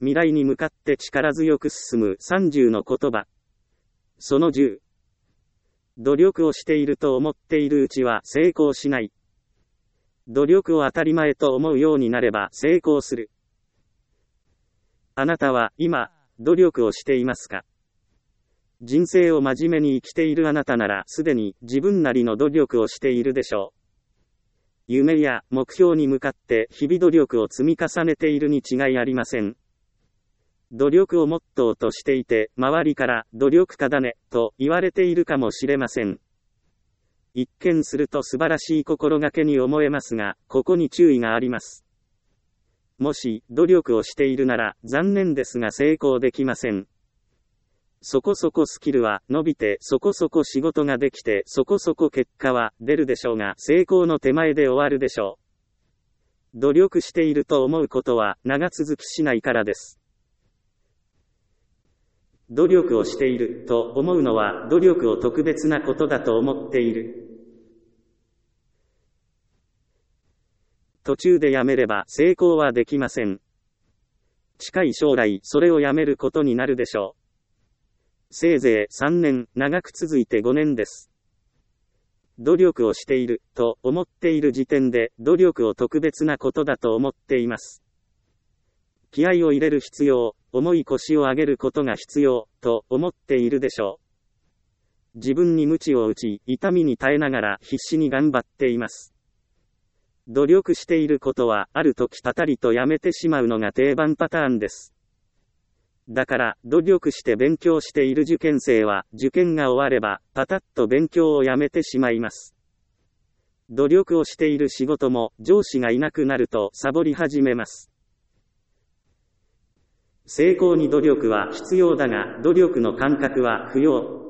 未来に向かって力強く進む30の言葉。その10。努力をしていると思っているうちは成功しない。努力を当たり前と思うようになれば成功する。あなたは今、努力をしていますか？人生を真面目に生きているあなたならすでに自分なりの努力をしているでしょう。夢や目標に向かって日々努力を積み重ねているに違いありません。努力をモットーとしていて、周りから努力家だねと言われているかもしれません。一見すると素晴らしい心がけに思えますが、ここに注意があります。もし努力をしているなら残念ですが成功できません。そこそこスキルは伸びて、そこそこ仕事ができて、そこそこ結果は出るでしょうが、成功の手前で終わるでしょう。努力していると思うことは長続きしないからです。努力をしていると思うのは努力を特別なことだと思っている。途中でやめれば成功はできません。近い将来それをやめることになるでしょう。せいぜい3年、長く続いて5年です。努力をしていると思っている時点で努力を特別なことだと思っています。気合を入れる必要、重い腰を上げることが必要と思っているでしょう。自分に鞭を打ち、痛みに耐えながら必死に頑張っています。努力していることはある時たたりとやめてしまうのが定番パターンです。だから努力して勉強している受験生は受験が終わればパタッと勉強をやめてしまいます。努力をしている仕事も上司がいなくなるとサボり始めます。成功に努力は必要だが努力の感覚は不要。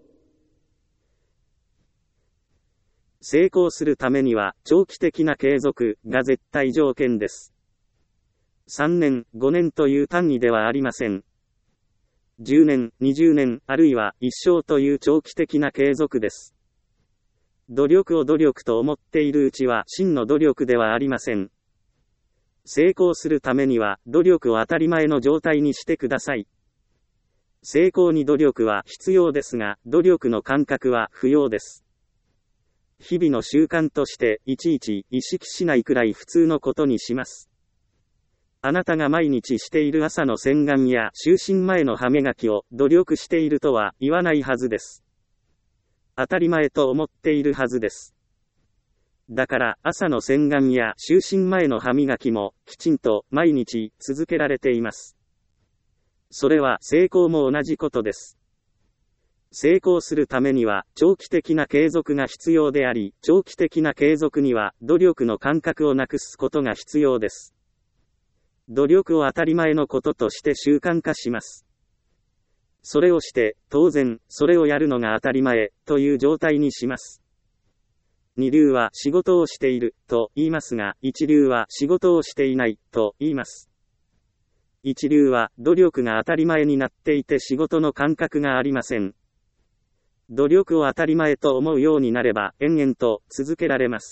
成功するためには長期的な継続が絶対条件です。3年、5年という単位ではありません。10年、20年、あるいは一生という長期的な継続です。努力を努力と思っているうちは真の努力ではありません。成功するためには努力を当たり前の状態にしてください。成功に努力は必要ですが、努力の感覚は不要です。日々の習慣としていちいち意識しないくらい普通のことにします。あなたが毎日している朝の洗顔や就寝前の歯磨きを努力しているとは言わないはずです。当たり前と思っているはずです。だから朝の洗顔や就寝前の歯磨きもきちんと毎日続けられています。それは成功も同じことです。成功するためには長期的な継続が必要であり、長期的な継続には努力の感覚をなくすことが必要です。努力を当たり前のこととして習慣化します。それをして、当然、それをやるのが当たり前という状態にします。二流は仕事をしていると言いますが、一流は仕事をしていないと言います。一流は努力が当たり前になっていて仕事の感覚がありません。努力を当たり前と思うようになれば延々と続けられます。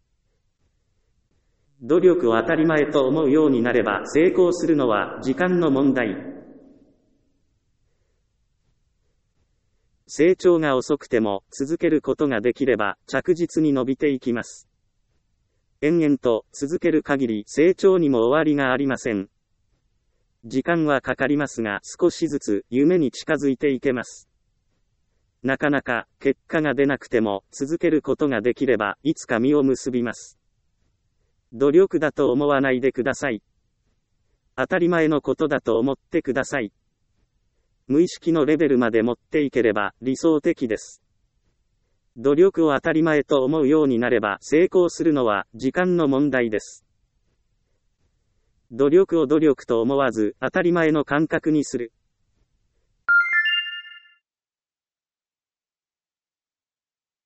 努力を当たり前と思うようになれば成功するのは時間の問題。成長が遅くても続けることができれば着実に伸びていきます。延々と続ける限り成長にも終わりがありません。時間はかかりますが少しずつ夢に近づいていけます。なかなか結果が出なくても続けることができればいつか実を結びます。努力だと思わないでください。当たり前のことだと思ってください。無意識のレベルまで持っていければ理想的です。努力を当たり前と思うようになれば成功するのは時間の問題です。努力を努力と思わず当たり前の感覚にする。